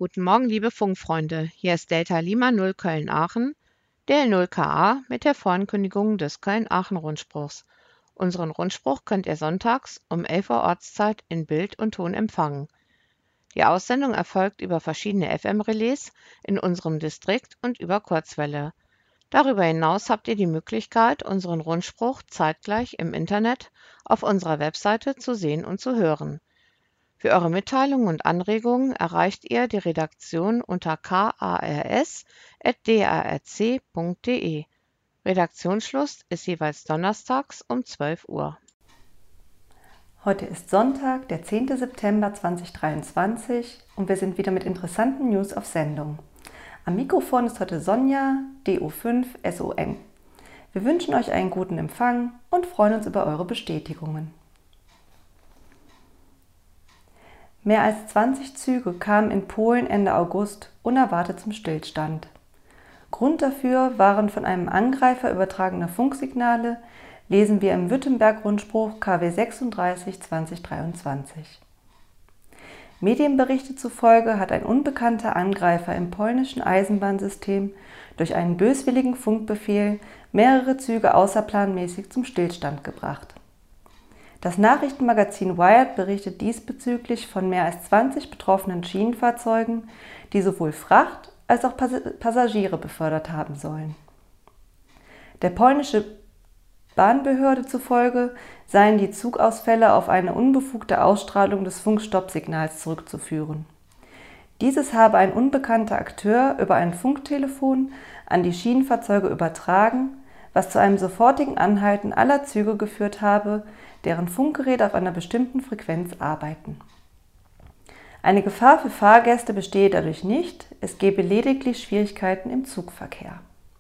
Guten Morgen, liebe Funkfreunde. Hier ist Delta Lima 0 Köln-Aachen, DL0 KA mit der Vorankündigung des Köln-Aachen-Rundspruchs. Unseren Rundspruch könnt ihr sonntags um 11 Uhr Ortszeit in Bild und Ton empfangen. Die Aussendung erfolgt über verschiedene FM-Relais in unserem Distrikt und über Kurzwelle. Darüber hinaus habt ihr die Möglichkeit, unseren Rundspruch zeitgleich im Internet auf unserer Webseite zu sehen und zu hören. Für eure Mitteilungen und Anregungen erreicht ihr die Redaktion unter kars@drc.de. Redaktionsschluss ist jeweils donnerstags um 12 Uhr. Heute ist Sonntag, der 10. September 2023 und wir sind wieder mit interessanten News auf Sendung. Am Mikrofon ist heute Sonja, DO5SON. Wir wünschen euch einen guten Empfang und freuen uns über eure Bestätigungen. Mehr als 20 Züge kamen in Polen Ende August unerwartet zum Stillstand. Grund dafür waren von einem Angreifer übertragene Funksignale, lesen wir im Württemberg-Rundspruch KW 36/2023. Medienberichte zufolge hat ein unbekannter Angreifer im polnischen Eisenbahnsystem durch einen böswilligen Funkbefehl mehrere Züge außerplanmäßig zum Stillstand gebracht. Das Nachrichtenmagazin Wired berichtet diesbezüglich von mehr als 20 betroffenen Schienenfahrzeugen, die sowohl Fracht als auch Passagiere befördert haben sollen. Der polnische Bahnbehörde zufolge seien die Zugausfälle auf eine unbefugte Ausstrahlung des Funkstoppsignals zurückzuführen. Dieses habe ein unbekannter Akteur über ein Funktelefon an die Schienenfahrzeuge übertragen, was zu einem sofortigen Anhalten aller Züge geführt habe, deren Funkgeräte auf einer bestimmten Frequenz arbeiten. Eine Gefahr für Fahrgäste bestehe dadurch nicht, es gebe lediglich Schwierigkeiten im Zugverkehr.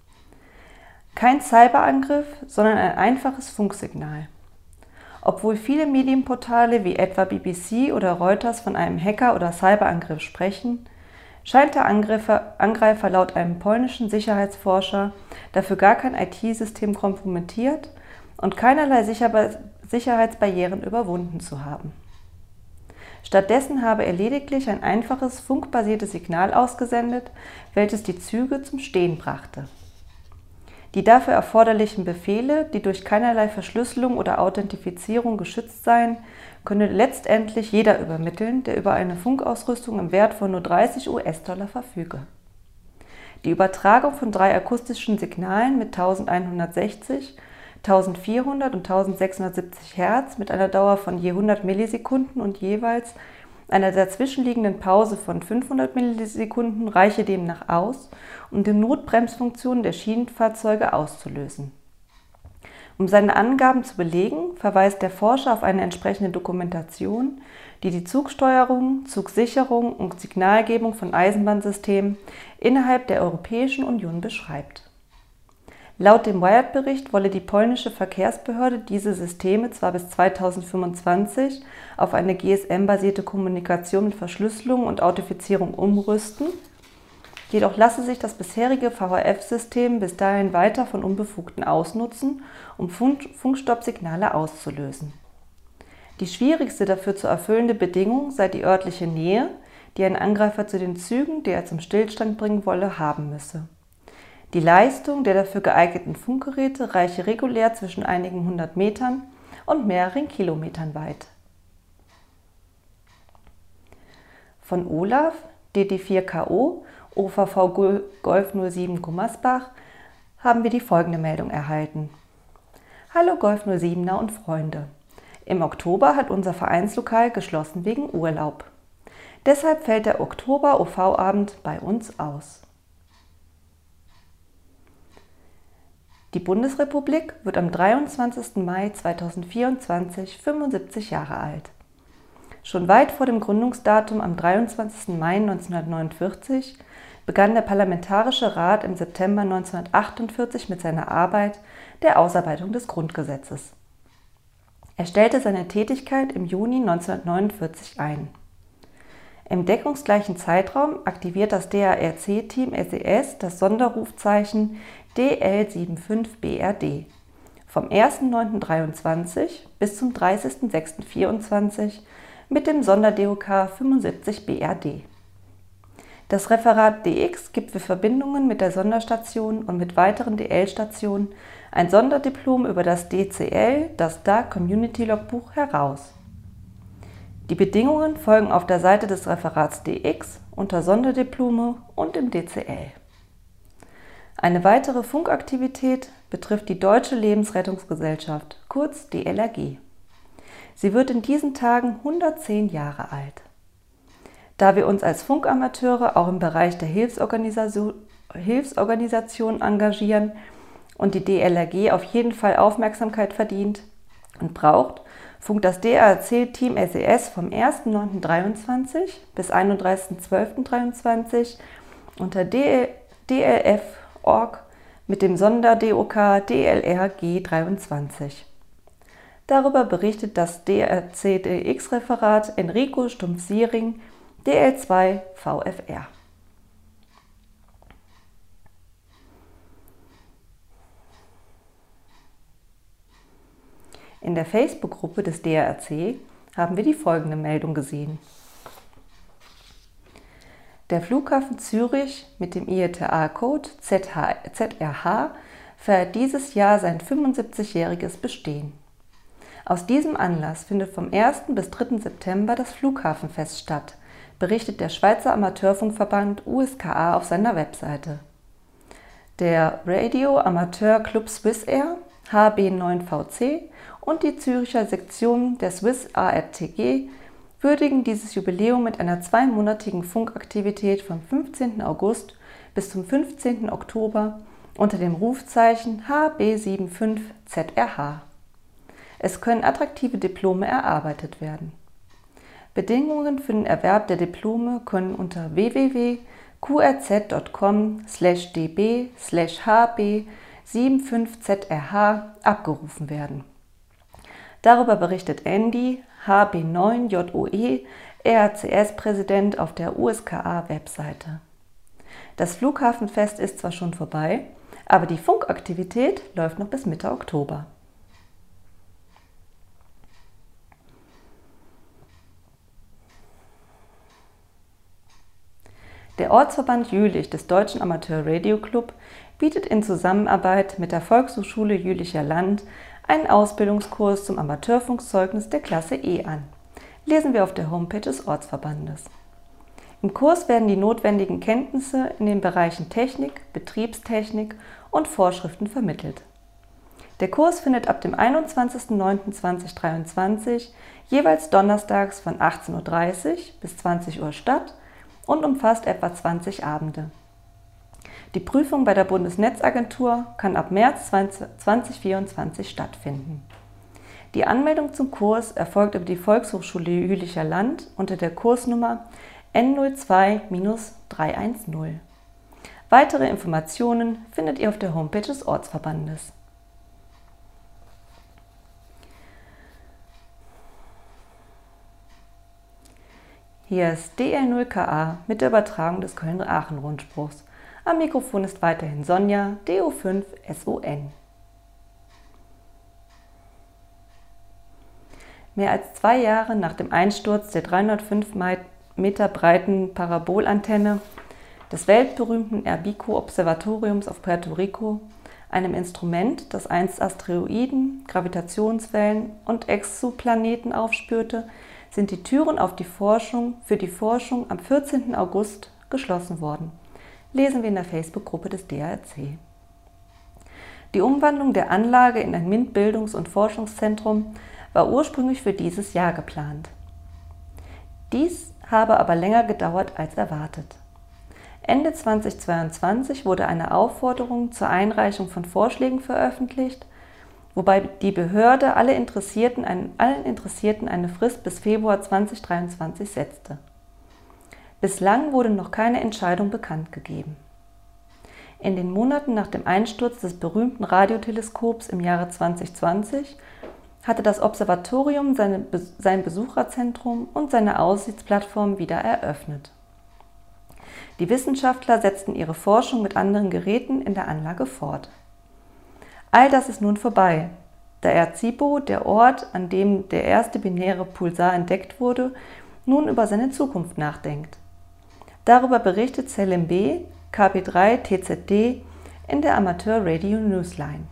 Kein Cyberangriff, sondern ein einfaches Funksignal. Obwohl viele Medienportale wie etwa BBC oder Reuters von einem Hacker- oder Cyberangriff sprechen, scheint der Angreifer laut einem polnischen Sicherheitsforscher dafür gar kein IT-System kompromittiert und keinerlei Sicherheitsbarrieren überwunden zu haben. Stattdessen habe er lediglich ein einfaches funkbasiertes Signal ausgesendet, welches die Züge zum Stehen brachte. Die dafür erforderlichen Befehle, die durch keinerlei Verschlüsselung oder Authentifizierung geschützt seien, könne letztendlich jeder übermitteln, der über eine Funkausrüstung im Wert von nur 30 US-Dollar verfüge. Die Übertragung von 3 akustischen Signalen mit 1160, 1400 und 1670 Hertz mit einer Dauer von je 100 Millisekunden und jeweils einer dazwischenliegenden Pause von 500 Millisekunden reiche demnach aus, um die Notbremsfunktion der Schienenfahrzeuge auszulösen. Um seine Angaben zu belegen, verweist der Forscher auf eine entsprechende Dokumentation, die die Zugsteuerung, Zugsicherung und Signalgebung von Eisenbahnsystemen innerhalb der Europäischen Union beschreibt. Laut dem Wired-Bericht wolle die polnische Verkehrsbehörde diese Systeme zwar bis 2025 auf eine GSM-basierte Kommunikation mit Verschlüsselung und Authentifizierung umrüsten, jedoch lasse sich das bisherige VHF-System bis dahin weiter von Unbefugten ausnutzen, um Funkstoppsignale auszulösen. Die schwierigste dafür zu erfüllende Bedingung sei die örtliche Nähe, die ein Angreifer zu den Zügen, die er zum Stillstand bringen wolle, haben müsse. Die Leistung der dafür geeigneten Funkgeräte reiche regulär zwischen einigen 100 Metern und mehreren Kilometern weit. Von Olaf, DD4KO, OVV Golf 07 Gummersbach, haben wir die folgende Meldung erhalten. Hallo Golf 07er und Freunde. Im Oktober hat unser Vereinslokal geschlossen wegen Urlaub. Deshalb fällt der Oktober-OV-Abend bei uns aus. Die Bundesrepublik wird am 23. Mai 2024 75 Jahre alt. Schon weit vor dem Gründungsdatum am 23. Mai 1949 begann der Parlamentarische Rat im September 1948 mit seiner Arbeit der Ausarbeitung des Grundgesetzes. Er stellte seine Tätigkeit im Juni 1949 ein. Im deckungsgleichen Zeitraum aktiviert das DARC-Team SES das Sonderrufzeichen DL75BRD vom 1.9.23 bis zum 30.06.24 mit dem Sonder-DOK 75BRD. Das Referat DX gibt für Verbindungen mit der Sonderstation und mit weiteren DL-Stationen ein Sonderdiplom über das DCL, das DARK Community Logbuch, heraus. Die Bedingungen folgen auf der Seite des Referats DX unter Sonderdiplome und im DCL. Eine weitere Funkaktivität betrifft die Deutsche Lebensrettungsgesellschaft, kurz DLRG. Sie wird in diesen Tagen 110 Jahre alt. Da wir uns als Funkamateure auch im Bereich der Hilfsorganisation engagieren und die DLRG auf jeden Fall Aufmerksamkeit verdient und braucht, funkt das DARC-Team SES vom 1.9.23 bis 31.12.23 unter DLF.org mit dem Sonder-DOK DLRG 23. Darüber berichtet das DRC-DX-Referat Enrico Stumpf-Siering, DL2 VFR. In der Facebook-Gruppe des DRC haben wir die folgende Meldung gesehen. Der Flughafen Zürich mit dem IATA-Code ZRH feiert dieses Jahr sein 75-jähriges Bestehen. Aus diesem Anlass findet vom 1. bis 3. September das Flughafenfest statt, berichtet der Schweizer Amateurfunkverband USKA auf seiner Webseite. Der Radio Amateur Club Swissair HB9VC und die Züricher Sektion der Swiss ARTG würdigen dieses Jubiläum mit einer zweimonatigen Funkaktivität vom 15. August bis zum 15. Oktober unter dem Rufzeichen HB75ZRH. Es können attraktive Diplome erarbeitet werden. Bedingungen für den Erwerb der Diplome können unter www.qrz.com/db/hb75zrh abgerufen werden. Darüber berichtet Andy, HB9JOE, RACS-Präsident auf der USKA-Webseite. Das Flughafenfest ist zwar schon vorbei, aber die Funkaktivität läuft noch bis Mitte Oktober. Der Ortsverband Jülich des Deutschen Amateur Radio Club bietet in Zusammenarbeit mit der Volkshochschule Jülicher Land einen Ausbildungskurs zum Amateurfunkzeugnis der Klasse E an. Lesen wir auf der Homepage des Ortsverbandes. Im Kurs werden die notwendigen Kenntnisse in den Bereichen Technik, Betriebstechnik und Vorschriften vermittelt. Der Kurs findet ab dem 21.09.2023 jeweils donnerstags von 18:30 Uhr bis 20 Uhr statt und umfasst etwa 20 Abende. Die Prüfung bei der Bundesnetzagentur kann ab März 2024 stattfinden. Die Anmeldung zum Kurs erfolgt über die Volkshochschule Jülicher Land unter der Kursnummer N02-310. Weitere Informationen findet ihr auf der Homepage des Ortsverbandes. Hier ist DL0KA mit der Übertragung des Köln-Aachen-Rundspruchs. Am Mikrofon ist weiterhin Sonja, DO5SON. Mehr als 2 Jahre nach dem Einsturz der 305 Meter breiten Parabolantenne des weltberühmten Erbico-Observatoriums auf Puerto Rico, einem Instrument, das einst Asteroiden, Gravitationswellen und Exoplaneten aufspürte, sind die Türen für die Forschung am 14. August geschlossen worden. Lesen wir in der Facebook-Gruppe des DARC. Die Umwandlung der Anlage in ein MINT-Bildungs- und Forschungszentrum war ursprünglich für dieses Jahr geplant. Dies habe aber länger gedauert als erwartet. Ende 2022 wurde eine Aufforderung zur Einreichung von Vorschlägen veröffentlicht, wobei die Behörde allen Interessierten eine Frist bis Februar 2023 setzte. Bislang wurde noch keine Entscheidung bekannt gegeben. In den Monaten nach dem Einsturz des berühmten Radioteleskops im Jahre 2020 hatte das Observatorium sein Besucherzentrum und seine Aussichtsplattform wieder eröffnet. Die Wissenschaftler setzten ihre Forschung mit anderen Geräten in der Anlage fort. All das ist nun vorbei, da Arecibo, der Ort, an dem der erste binäre Pulsar entdeckt wurde, nun über seine Zukunft nachdenkt. Darüber berichtet Selim B., KP3 TZD in der Amateur Radio Newsline.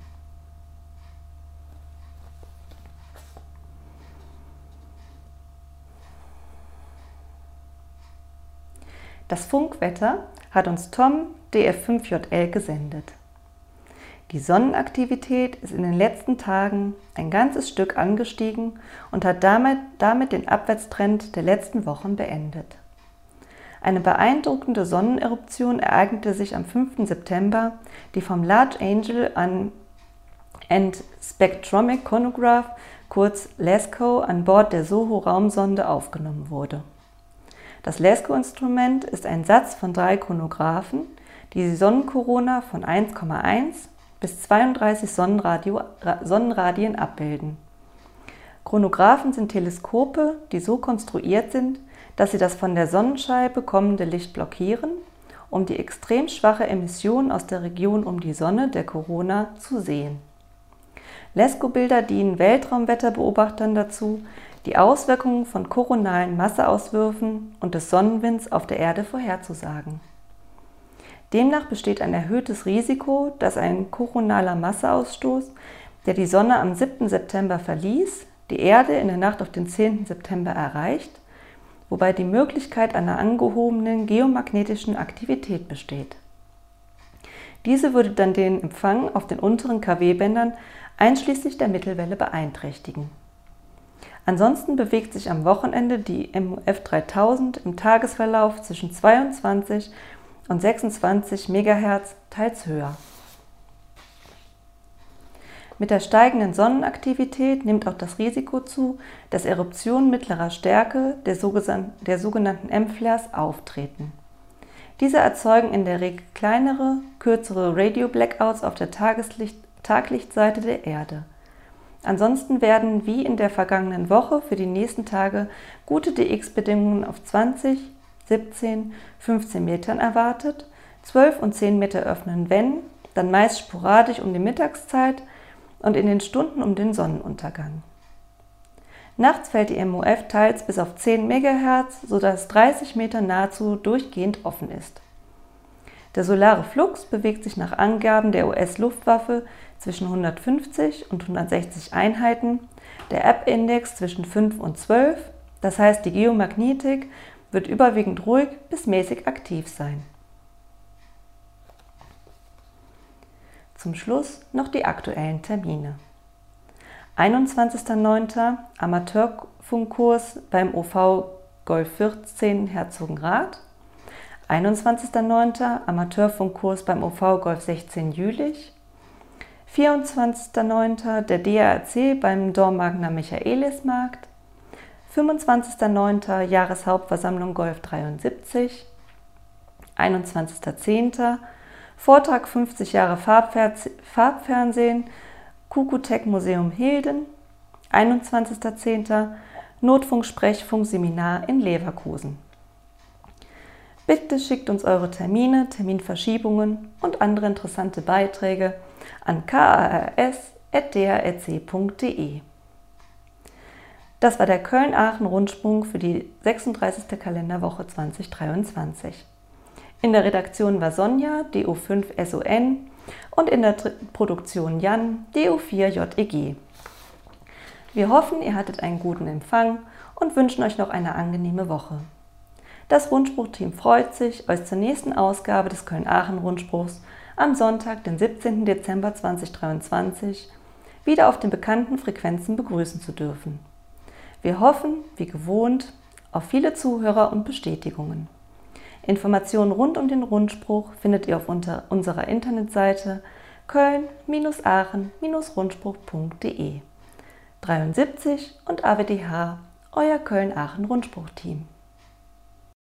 Das Funkwetter hat uns Tom DF5JL gesendet. Die Sonnenaktivität ist in den letzten Tagen ein ganzes Stück angestiegen und hat damit den Abwärtstrend der letzten Wochen beendet. Eine beeindruckende Sonneneruption ereignete sich am 5. September, die vom Large Angel and Spectrometric Chronograph, kurz LASCO, an Bord der SOHO-Raumsonde aufgenommen wurde. Das LASCO-Instrument ist ein Satz von 3 Chronographen, die die Sonnenkorona von 1,1 bis 32 Sonnenradien abbilden. Chronographen sind Teleskope, die so konstruiert sind, dass sie das von der Sonnenscheibe kommende Licht blockieren, um die extrem schwache Emission aus der Region um die Sonne, der Korona, zu sehen. LASCO-Bilder dienen Weltraumwetterbeobachtern dazu, die Auswirkungen von koronalen Masseauswürfen und des Sonnenwinds auf der Erde vorherzusagen. Demnach besteht ein erhöhtes Risiko, dass ein koronaler Masseausstoß, der die Sonne am 7. September verließ, die Erde in der Nacht auf den 10. September erreicht, wobei die Möglichkeit einer angehobenen geomagnetischen Aktivität besteht. Diese würde dann den Empfang auf den unteren KW-Bändern einschließlich der Mittelwelle beeinträchtigen. Ansonsten bewegt sich am Wochenende die MUF 3000 im Tagesverlauf zwischen 22 und 26 MHz, teils höher. Mit der steigenden Sonnenaktivität nimmt auch das Risiko zu, dass Eruptionen mittlerer Stärke, der sogenannten M-Flares, auftreten. Diese erzeugen in der Regel kleinere, kürzere Radio-Blackouts auf der Taglichtseite der Erde. Ansonsten werden, wie in der vergangenen Woche, für die nächsten Tage gute DX-Bedingungen auf 20, 17, 15 Metern erwartet, 12 und 10 Meter öffnen, dann meist sporadisch um die Mittagszeit und in den Stunden um den Sonnenuntergang. Nachts fällt die MUF teils bis auf 10 MHz, sodass 30 Meter nahezu durchgehend offen ist. Der solare Flux bewegt sich nach Angaben der US-Luftwaffe zwischen 150 und 160 Einheiten, der App-Index zwischen 5 und 12, das heißt, die Geomagnetik wird überwiegend ruhig bis mäßig aktiv sein. Zum Schluss noch die aktuellen Termine. 21.09. Amateurfunkkurs beim OV Golf 14 Herzogenrath. 21.09. Amateurfunkkurs beim OV Golf 16 Jülich. 24.09. der DARC beim Dormagener Michaelismarkt. 25.09. Jahreshauptversammlung Golf 73. 21.10. Vortrag 50 Jahre Farbfernsehen, Kuckuck Museum Hilden. 21.10. Notfunk-Sprechfunk-Seminar in Leverkusen. Bitte schickt uns eure Termine, Terminverschiebungen und andere interessante Beiträge an kars@drc.de. Das war der Köln-Aachen-Rundspruch für die 36. Kalenderwoche 2023. In der Redaktion war Sonja, DO5SON, und in der Produktion Jan, DO4JEG. Wir hoffen, ihr hattet einen guten Empfang und wünschen euch noch eine angenehme Woche. Das Rundspruch-Team freut sich, euch zur nächsten Ausgabe des Köln-Aachen-Rundspruchs am Sonntag, den 17. Dezember 2023, wieder auf den bekannten Frequenzen begrüßen zu dürfen. Wir hoffen, wie gewohnt, auf viele Zuhörer und Bestätigungen. Informationen rund um den Rundspruch findet ihr auf unserer Internetseite köln-aachen-rundspruch.de. 73 und AWDH, euer Köln-Aachen-Rundspruch-Team.